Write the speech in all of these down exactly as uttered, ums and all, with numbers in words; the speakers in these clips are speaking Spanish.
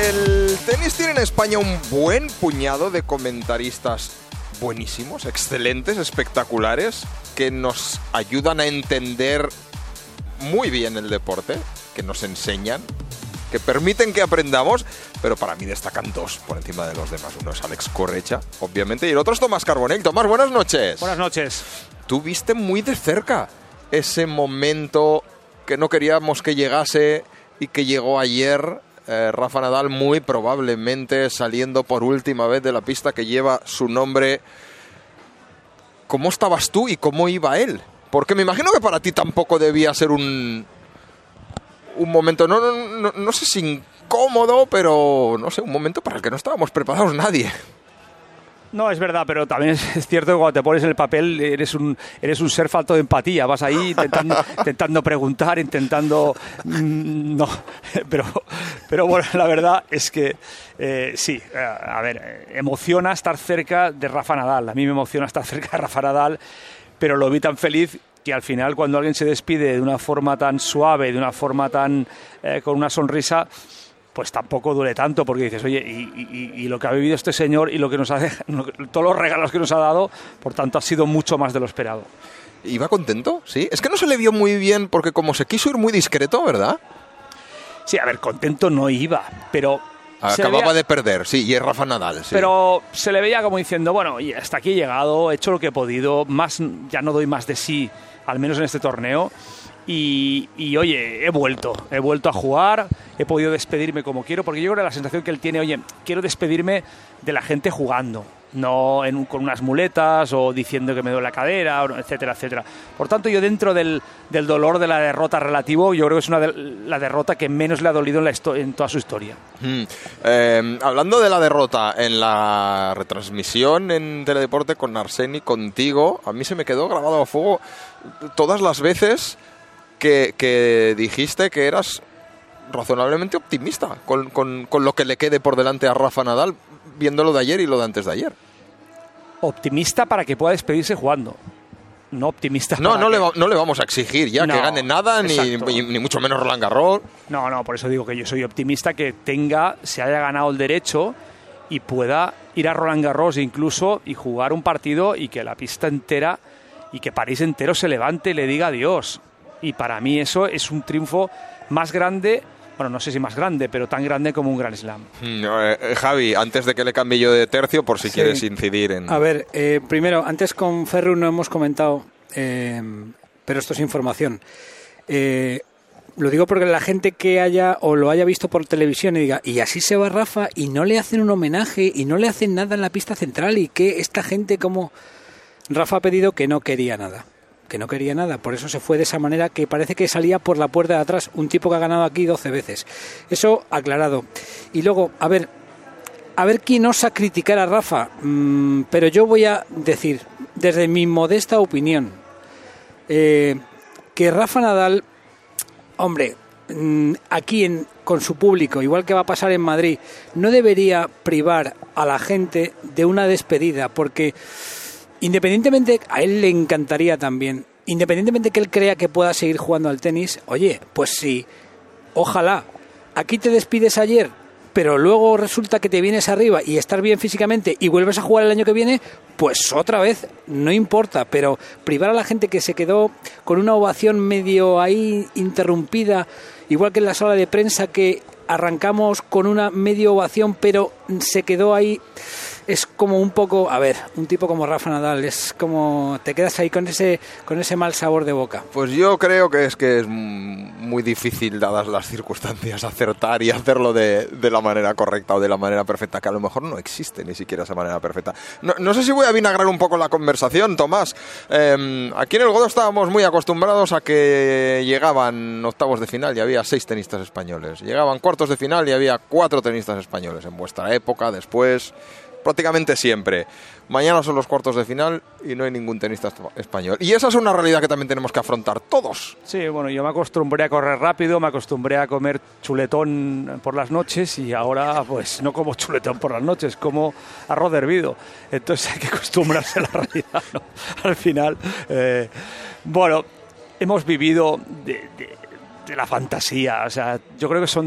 El tenis tiene en España un buen puñado de comentaristas buenísimos, excelentes, espectaculares, que nos ayudan a entender muy bien el deporte, que nos enseñan, que permiten que aprendamos, pero para mí destacan dos por encima de los demás. Uno es Alex Corretja, obviamente, y el otro es Tomás Carbonell. Tomás, buenas noches. Buenas noches. Tú viste muy de cerca ese momento que no queríamos que llegase y que llegó ayer. Eh, Rafa Nadal muy probablemente saliendo por última vez de la pista que lleva su nombre. ¿Cómo estabas tú y cómo iba él? Porque me imagino que para ti tampoco debía ser un, un momento, no, no, no, no sé si incómodo, pero no sé, un momento para el que no estábamos preparados nadie. No, es verdad, pero también es cierto que cuando te pones en el papel eres un, eres un ser falto de empatía. Vas ahí intentando, intentando preguntar, intentando... Mmm, no, pero, pero bueno, la verdad es que eh, sí, a ver, emociona estar cerca de Rafa Nadal. A mí me emociona estar cerca de Rafa Nadal, pero lo vi tan feliz que al final cuando alguien se despide de una forma tan suave, de una forma tan... Eh, con una sonrisa... pues tampoco duele tanto, porque dices, oye, y, y, y lo que ha vivido este señor y lo que nos ha dejado, todos los regalos que nos ha dado, por tanto ha sido mucho más de lo esperado. ¿Iba contento? Sí. Es que no se le vio muy bien, porque como se quiso ir muy discreto, ¿verdad? Sí, a ver, contento no iba, pero... Acababa veía, de perder, sí, y es Rafa Nadal, sí. Pero se le veía como diciendo, bueno, y hasta aquí he llegado, he hecho lo que he podido, más ya no doy más de sí, al menos en este torneo. Y, y oye, he vuelto, he vuelto a jugar, he podido despedirme como quiero, porque yo creo que la sensación que él tiene, oye, quiero despedirme de la gente jugando, no en, con unas muletas o diciendo que me duele la cadera, etcétera, etcétera. Por tanto, yo dentro del, del dolor de la derrota relativo, yo creo que es una de, la derrota que menos le ha dolido en, la en toda su historia. Hmm. Eh, hablando de la derrota en la retransmisión en Teledeporte con Arseni, contigo, a mí se me quedó grabado a fuego todas las veces Que, que dijiste que eras razonablemente optimista con, con, con lo que le quede por delante a Rafa Nadal, viendo lo de ayer y lo de antes de ayer. Optimista para que pueda despedirse jugando. No optimista no, para no, que... le va, no le vamos a exigir ya no, que gane nada, ni, ni, ni mucho menos Roland Garros. No, no, por eso digo que yo soy optimista que tenga, se haya ganado el derecho y pueda ir a Roland Garros incluso y jugar un partido y que la pista entera y que París entero se levante y le diga adiós. Y para mí eso es un triunfo más grande, bueno, no sé si más grande, pero tan grande como un Grand Slam. Eh, Javi, antes de que le cambie yo de tercio, por si sí. quieres incidir en... A ver, eh, primero, antes con Ferru no hemos comentado, eh, pero esto es información. Eh, lo digo porque la gente que haya o lo haya visto por televisión y diga, y así se va Rafa y no le hacen un homenaje y no le hacen nada en la pista central y que esta gente como... Rafa ha pedido que no quería nada. que no quería nada, por eso se fue de esa manera que parece que salía por la puerta de atrás, un tipo que ha ganado aquí doce veces. Eso aclarado. Y luego, a ver, a ver quién osa criticar a Rafa, mm, pero yo voy a decir, desde mi modesta opinión, eh, que Rafa Nadal, hombre, mm, aquí en, con su público, igual que va a pasar en Madrid, no debería privar a la gente de una despedida, porque... Independientemente, a él le encantaría también, independientemente que él crea que pueda seguir jugando al tenis, oye, pues sí, ojalá, aquí te despides ayer, pero luego resulta que te vienes arriba y estás bien físicamente y vuelves a jugar el año que viene, pues otra vez, no importa, pero privar a la gente que se quedó con una ovación medio ahí interrumpida, igual que en la sala de prensa que arrancamos con una medio ovación, pero se quedó ahí... Es como un poco, a ver, un tipo como Rafa Nadal, es como te quedas ahí con ese con ese mal sabor de boca. Pues yo creo que es que es muy difícil, dadas las circunstancias, acertar y hacerlo de, de la manera correcta o de la manera perfecta, que a lo mejor no existe ni siquiera esa manera perfecta. No, no sé si voy a vinagrar un poco la conversación, Tomás. Eh, aquí en el Godó estábamos muy acostumbrados a que llegaban octavos de final y había seis tenistas españoles. Llegaban cuartos de final y había cuatro tenistas españoles. En vuestra época, después... prácticamente siempre. Mañana son los cuartos de final y no hay ningún tenista español. Y esa es una realidad que también tenemos que afrontar todos. Sí, bueno, yo me acostumbré a correr rápido, me acostumbré a comer chuletón por las noches y ahora pues no como chuletón por las noches, como arroz hervido. Entonces hay que acostumbrarse a la realidad, ¿no? Al final, eh, bueno, hemos vivido de, de, de la fantasía. O sea, yo creo que son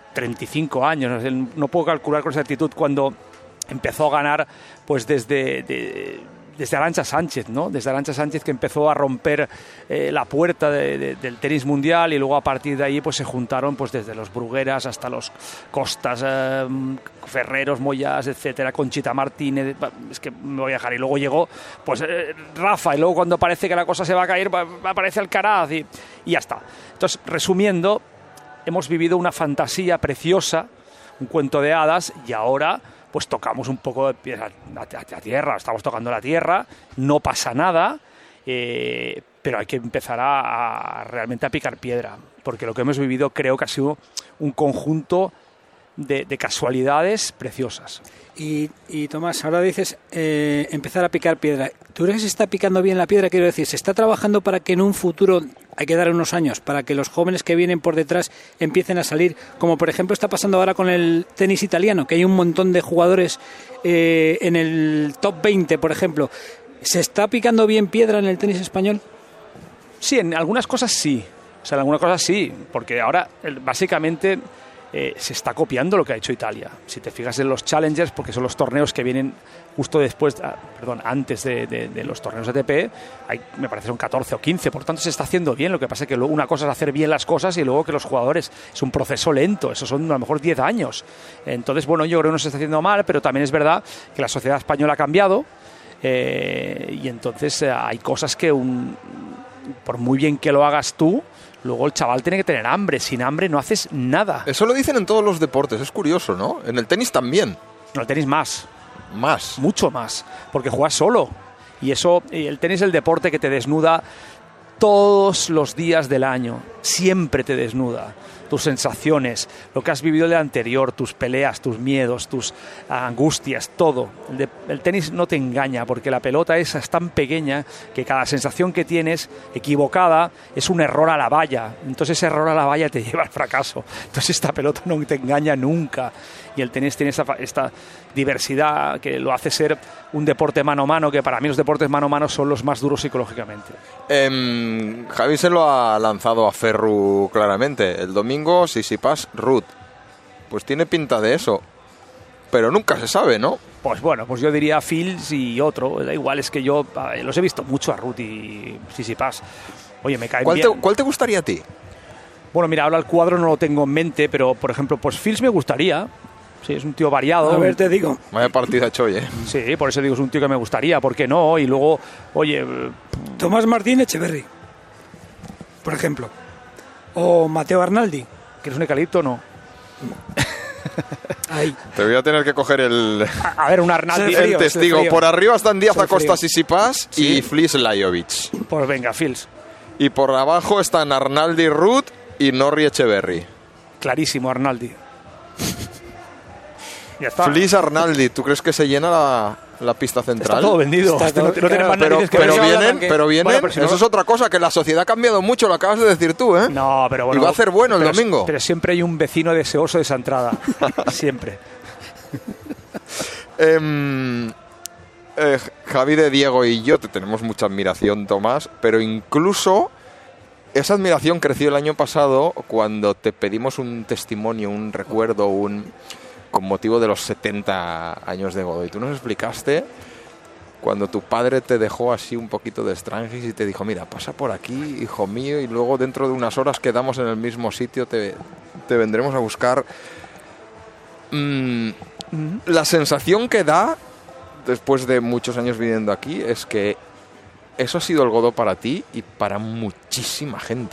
treinta y cinco años, no puedo calcular con exactitud cuando empezó a ganar, pues desde... De, desde Arantxa Sánchez, ¿no? Desde Arantxa Sánchez, que empezó a romper eh, la puerta de, de, del tenis mundial, y luego a partir de ahí pues se juntaron pues desde los Brugueras hasta los Costas, eh, Ferreros, Moyas, etcétera, Conchita Martínez, es que me voy a dejar, y luego llegó pues eh, Rafa, y luego cuando parece que la cosa se va a caer aparece Alcaraz y, y ya está. Entonces, resumiendo, hemos vivido una fantasía preciosa, un cuento de hadas, y ahora pues tocamos un poco de piedra a, a, a tierra, estamos tocando la tierra, no pasa nada, eh, pero hay que empezar a, a realmente a picar piedra, porque lo que hemos vivido creo que ha sido un conjunto de, de casualidades preciosas. Y, y Tomás, ahora dices eh, empezar a picar piedra. ¿Tú crees que se está picando bien la piedra? Quiero decir, ¿se está trabajando para que en un futuro, hay que dar unos años, para que los jóvenes que vienen por detrás empiecen a salir? Como por ejemplo está pasando ahora con el tenis italiano, que hay un montón de jugadores eh, en el top veinte, por ejemplo. ¿Se está picando bien piedra en el tenis español? Sí, en algunas cosas sí. O sea, en algunas cosas sí, porque ahora básicamente... Eh, se está copiando lo que ha hecho Italia. Si te fijas en los Challengers, porque son los torneos que vienen justo después, ah, perdón, antes de, de, de los torneos A T P, hay, me parece son catorce o quince, por tanto se está haciendo bien. Lo que pasa es que luego una cosa es hacer bien las cosas y luego que los jugadores, es un proceso lento, eso son a lo mejor diez años. Entonces, bueno, yo creo que no se está haciendo mal, pero también es verdad que la sociedad española ha cambiado, eh, y entonces eh, hay cosas que un, por muy bien que lo hagas tú, luego el chaval tiene que tener hambre. Sin hambre no haces nada. Eso lo dicen en todos los deportes, es curioso, ¿no? En el tenis también. No, el tenis más. Más. Mucho más. Porque juegas solo. Y eso, el tenis es el deporte que te desnuda todos los días del año. Siempre te desnuda. Tus sensaciones, lo que has vivido el día anterior, tus peleas, tus miedos, tus angustias, todo. El, de, el tenis no te engaña, porque la pelota esa es tan pequeña que cada sensación que tienes equivocada es un error a la valla. Entonces ese error a la valla te lleva al fracaso. Entonces esta pelota no te engaña nunca. Y el tenis tiene esta, esta diversidad que lo hace ser un deporte mano a mano, que para mí los deportes mano a mano son los más duros psicológicamente. Eh, Javi se lo ha lanzado a Ferru claramente. El domingo, Tsitsipas, Ruud. Pues tiene pinta de eso. Pero nunca se sabe, ¿no? Pues bueno, pues yo diría Fils y otro. Da igual, es que yo ver, los he visto mucho a Ruud y Tsitsipas. Oye, me caen ¿Cuál bien. Te, ¿Cuál te gustaría a ti? Bueno, mira, ahora el cuadro no lo tengo en mente, pero por ejemplo, pues Fils me gustaría. Sí, es un tío variado. A ver, te digo. Vaya partida hecho hoy, ¿eh? Sí, por eso digo, es un tío que me gustaría, ¿por qué no? Y luego, oye... Tomás Martín Echeverry, por ejemplo. O Matteo Arnaldi. ¿Quieres un eucalipto o no? Ahí. Te voy a tener que coger el... A, a ver, un Arnaldi... el testigo. Por arriba están Díaz Soy Acosta, frío. Tsitsipas Sí. y Flis Lajovic. Pues venga, Fils. Y por abajo están Arnaldi, Ruud y Norrie Echeverry. Clarísimo, Arnaldi. Ya está. Flis Arnaldi, ¿tú crees que se llena la, la pista central? Está todo vendido. Está todo- no, no tiene claro, más Pero, narices que pero ver. vienen, pero vienen, Bueno, pero si no- eso es otra cosa, que la sociedad ha cambiado mucho, lo acabas de decir tú, ¿eh? No, pero bueno. Y va a hacer bueno el pero- domingo. Pero siempre hay un vecino deseoso de esa entrada. Siempre. Eh, eh, Javi de Diego y yo te tenemos mucha admiración, Tomás, pero incluso esa admiración creció el año pasado cuando te pedimos un testimonio, un recuerdo, un con motivo de los setenta años de Godoy. Tú nos explicaste cuando tu padre te dejó así un poquito de Strangis y te dijo, mira, pasa por aquí, hijo mío, y luego dentro de unas horas quedamos en el mismo sitio, te, te vendremos a buscar. Mm, la sensación que da, después de muchos años viviendo aquí, es que eso ha sido el Godó para ti y para muchísima gente.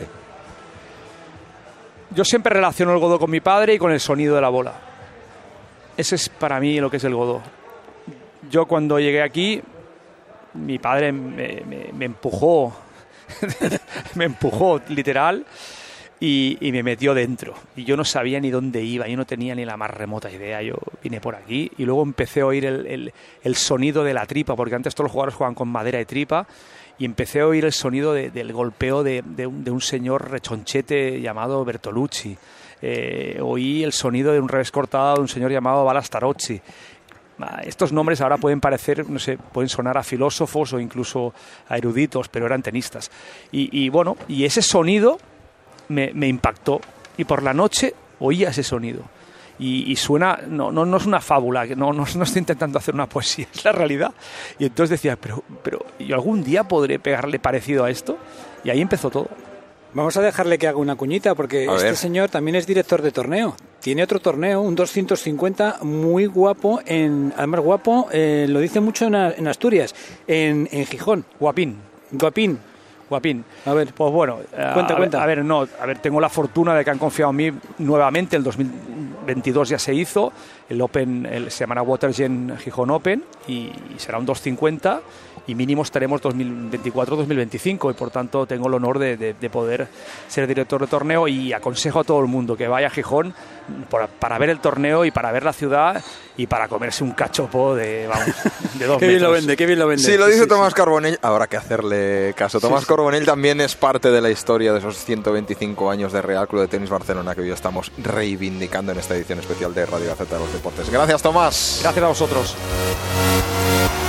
Yo siempre relaciono el godó con mi padre y con el sonido de la bola. Ese es para mí lo que es el godó. Yo cuando llegué aquí, mi padre me, me, me empujó, me empujó literal y, y me metió dentro. Y yo no sabía ni dónde iba, yo no tenía ni la más remota idea. Yo vine por aquí y luego empecé a oír el, el, el sonido de la tripa, porque antes todos los jugadores jugaban con madera de tripa. Y empecé a oír el sonido de, del golpeo de, de, un, de un señor rechonchete llamado Bertolucci. Eh, oí el sonido de un revés cortado de un señor llamado Balastarocci. Estos nombres ahora pueden parecer, no sé, pueden sonar a filósofos o incluso a eruditos, pero eran tenistas. Y, y bueno, y ese sonido me, me impactó. Y por la noche oía ese sonido. Y, y suena, no, no, no es una fábula, no, no, no estoy intentando hacer una poesía, es la realidad. Y entonces decía, pero, pero ¿yo algún día podré pegarle parecido a esto? Y ahí empezó todo. Vamos a dejarle que haga una cuñita, porque a este ver. señor también es director de torneo. Tiene otro torneo, un doscientos cincuenta, muy guapo, en, además guapo, eh, lo dice mucho en, en Asturias, en, en Gijón. Guapín. Guapín. Guapín. A ver, pues bueno, cuenta, a, cuenta. A ver, no, a ver, tengo la fortuna de que han confiado en mí nuevamente. El dos mil veintidós ya se hizo el Open, el, se llamará Watergen Gijón Open y, y será un doscientos cincuenta y mínimo estaremos dos mil veinticuatro dos mil veinticinco y por tanto tengo el honor de, de, de poder ser director de torneo y aconsejo a todo el mundo que vaya a Gijón por, para ver el torneo y para ver la ciudad y para comerse un cachopo de, vamos, de dos qué metros. bien lo vende, qué bien lo vende. Sí, lo dice sí, Tomás sí. Carbonell, habrá que hacerle caso. Tomás Sí, sí. Carbonell también es parte de la historia de esos ciento veinticinco años de Real Club de Tenis Barcelona que hoy estamos reivindicando en esta edición especial de Radio Gaceta de los Deportes. Gracias, Tomás. Gracias a vosotros.